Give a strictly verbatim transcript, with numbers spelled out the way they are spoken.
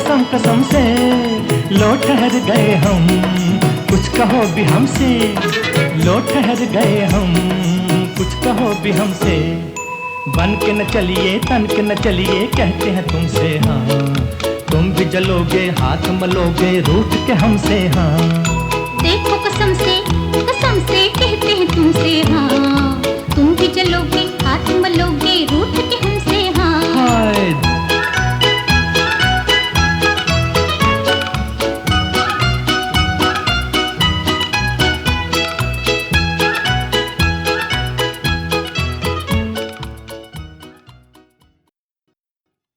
कसम कसम से लो ठहर गए हम, कुछ कहो भी हमसे, लो ठहर गए हम, कुछ कहो भी हमसे। बन के न चलिए तन के न चलिए कहते हैं तुमसे हाँ, तुम भी जलोगे हाथ मलोगे रूठ के हमसे हाँ। देखो कसम से कसम से कहते हैं तुमसे हाँ,